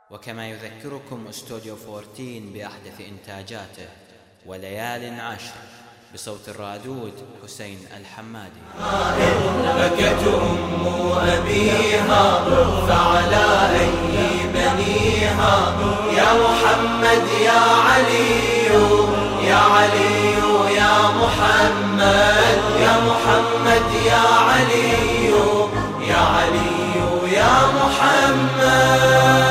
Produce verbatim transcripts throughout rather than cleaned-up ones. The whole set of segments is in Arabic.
وكما يذكركم استوديو أربعة عشر بأحدث إنتاجاته وليال عشر بصوت الرادود حسين الحمادي. بكت أم أبيها فعلى أي بنيها يا محمد يا علي يا علي يا محمد يا محمد يا علي يا علي يا محمد.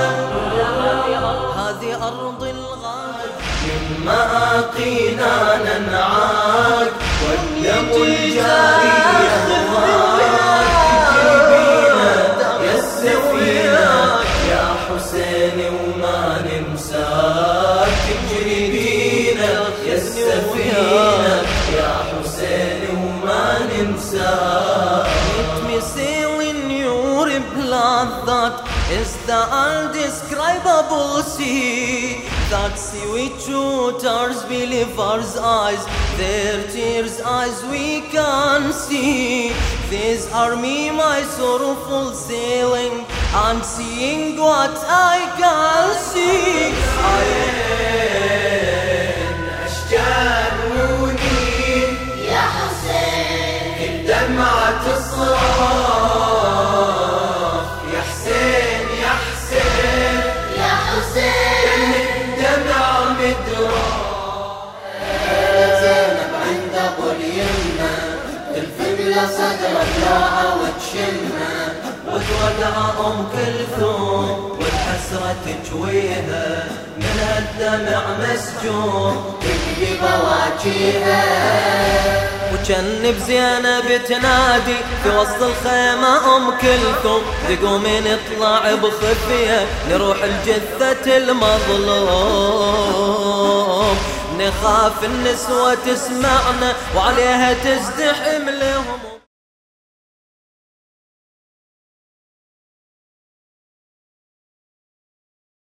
هذه أرض الغاب مما أقينا ننعاك والدم الجاري يهواك تجري بينا يا السفينة يا حسين وما ننساك تجري بينا يا السفينة يا حسين وما ننساك. Let me sail in your blood that is the undescribable sea, that sea which waters believers' eyes, their tears as we can see. These are me, my sorrowful sailing, and seeing what I can see. أشجار ونين يا حسين الدمعة تصرخ يا حسين يا حسين يا حسين الدمع مدرار. زينب عند أبو اليمنى تلفق له صدرك لا وتشمه وتودع أم كلثوم والحسرة تجويها من الدمع مسجون تبكي بواجيها. وجن بزينب تنادي في وسط الخيمة أم كلثوم تقوم نطلع بخفية نروح الجثة المظلوم نخاف النسوة تسمعنا وعليها تزدحم لهم.